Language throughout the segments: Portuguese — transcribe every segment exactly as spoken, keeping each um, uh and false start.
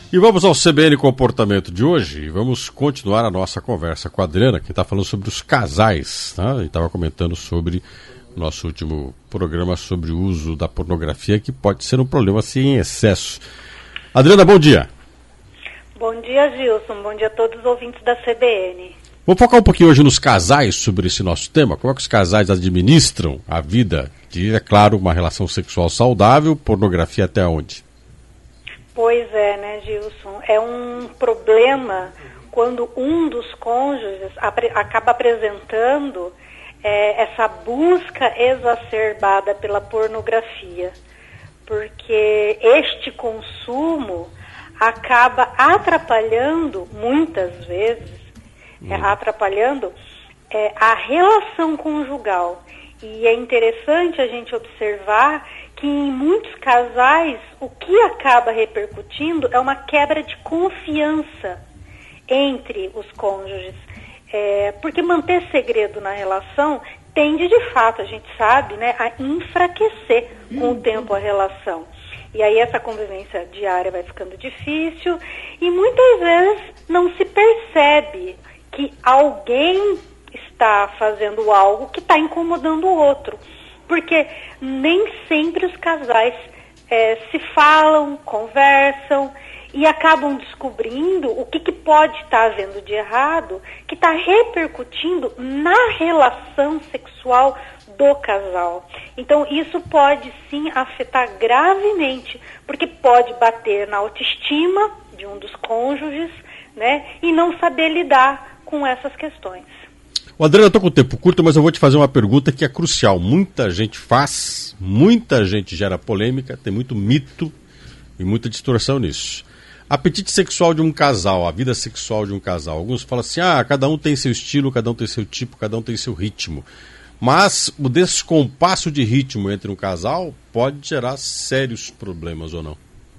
E vamos ao C B N Comportamento de hoje e vamos continuar a nossa conversa com a Adriana, que está falando sobre os casais, tá? E estava comentando sobre o nosso último programa sobre o uso da pornografia, que pode ser um problema se em excesso. Adriana, bom dia. Bom dia, Gilson. Bom dia a todos os ouvintes da C B N. Vamos focar um pouquinho hoje nos casais sobre esse nosso tema. Como é que os casais administram a vida de, é claro, uma relação sexual saudável, pornografia até onde? Pois é, né, Gilson? É um problema quando um dos cônjuges apre- acaba apresentando é, essa busca exacerbada pela pornografia, porque este consumo acaba atrapalhando, muitas vezes, hum. é, atrapalhando é, a relação conjugal. E é interessante a gente observar que em muitos casais o que acaba repercutindo é uma quebra de confiança entre os cônjuges. É, porque manter segredo na relação tende, de fato, a gente sabe, né, a enfraquecer com o tempo a relação. E aí essa convivência diária vai ficando difícil e muitas vezes não se percebe que alguém está fazendo algo que está incomodando o outro. Porque nem sempre os casais é, se falam, conversam e acabam descobrindo o que, que pode estar havendo de errado, que está repercutindo na relação sexual do casal. Então isso pode sim afetar gravemente, porque pode bater na autoestima de um dos cônjuges, né, e não saber lidar com essas questões. O Adriano, eu estou com o tempo curto, mas eu vou te fazer uma pergunta que é crucial. Muita gente faz, muita gente gera polêmica, tem muito mito e muita distorção nisso. Apetite sexual de um casal, a vida sexual de um casal. Alguns falam assim, ah, cada um tem seu estilo, cada um tem seu tipo, cada um tem seu ritmo. Mas o descompasso de ritmo entre um casal pode gerar sérios problemas ou não?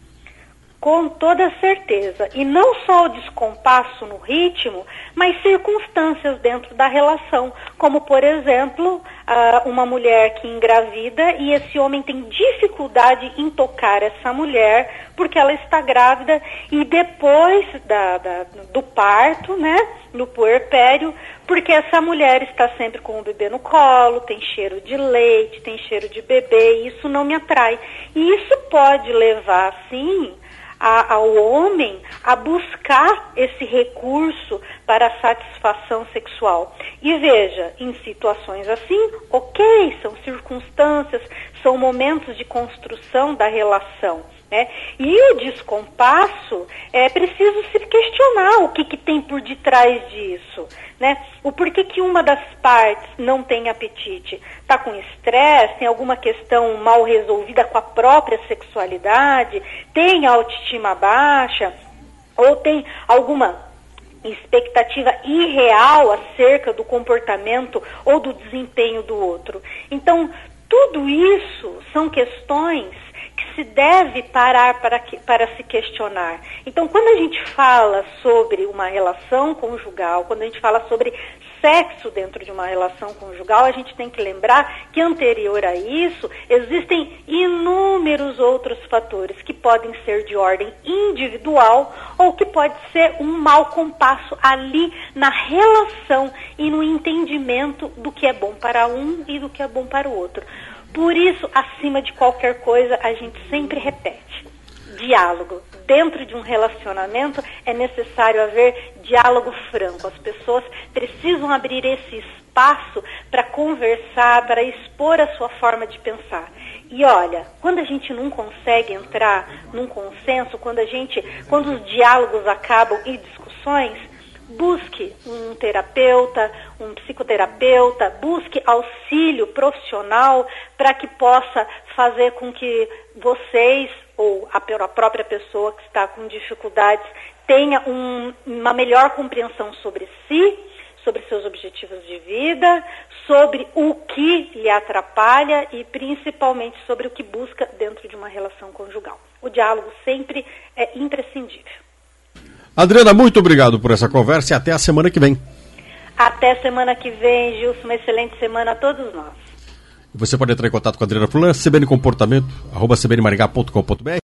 Com toda certeza. E não só o descompasso no ritmo, mas circunstâncias dentro da relação. Como, por exemplo, uma mulher que engravida e esse homem tem dificuldade em tocar essa mulher porque ela está grávida e depois da, da, do parto, né, no puerpério, porque essa mulher está sempre com o bebê no colo, tem cheiro de leite, tem cheiro de bebê, e isso não me atrai. E isso pode levar, sim, A, ao homem a buscar esse recurso para a satisfação sexual. E veja, em situações assim, ok, são circunstâncias, são momentos de construção da relação, né? E o descompasso, é preciso se questionar o que, que tem por detrás disso, né? O porquê que uma das partes não tem apetite. Está com estresse, tem alguma questão mal resolvida com a própria sexualidade, tem autoestima baixa, ou tem alguma expectativa irreal acerca do comportamento ou do desempenho do outro. Então, tudo isso são questões que se deve parar para, que, para se questionar. Então, quando a gente fala sobre uma relação conjugal, quando a gente fala sobre sexo dentro de uma relação conjugal, a gente tem que lembrar que anterior a isso, existem inúmeros outros fatores que podem ser de ordem individual ou que pode ser um mau compasso ali na relação e no entendimento do que é bom para um e do que é bom para o outro. Por isso, acima de qualquer coisa, a gente sempre repete: diálogo. Dentro de um relacionamento é necessário haver diálogo franco. As pessoas precisam abrir esse espaço para conversar, para expor a sua forma de pensar. E olha, quando a gente não consegue entrar num consenso, quando a gente, quando os diálogos acabam e discussões, busque um terapeuta, um psicoterapeuta, busque auxílio profissional para que possa fazer com que vocês ou a própria pessoa que está com dificuldades tenha um, uma melhor compreensão sobre si, sobre seus objetivos de vida, sobre o que lhe atrapalha e principalmente sobre o que busca dentro de uma relação conjugal. O diálogo sempre é imprescindível. Adriana, muito obrigado por essa conversa e até a semana que vem. Até semana que vem, Gilson. Uma excelente semana a todos nós. Você pode entrar em contato com a Adriana Fulan, C B N Comportamento, arroba c b n maringá ponto com ponto b r.